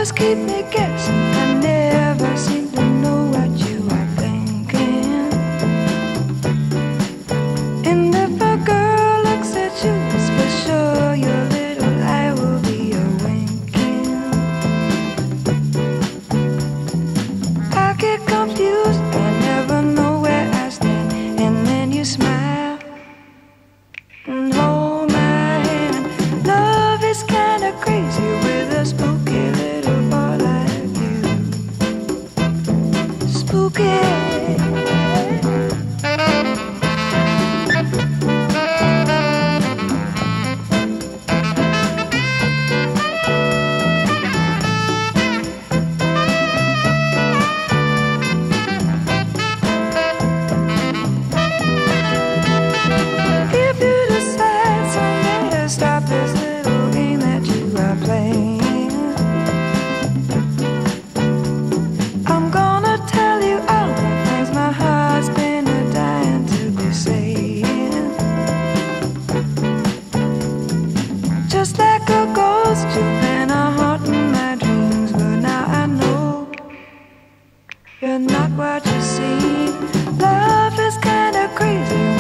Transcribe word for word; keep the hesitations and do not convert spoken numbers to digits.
always keep me guessing. I never seem to know what you are thinking. And if a girl looks at you, it's for sure your little eye will be a winking. I get confused, I never know where I stand. And then you smile and hold my hand. Love is kinda crazy with a spooky little boy like you. Spooky. If you decide someday to stop this little game that you are playing, I'm gonna tell you all the things my heart's been dying to be saying. Just like a ghost, you've been a haunting my dreams, but now I know you're not what you seem. Love is kinda crazy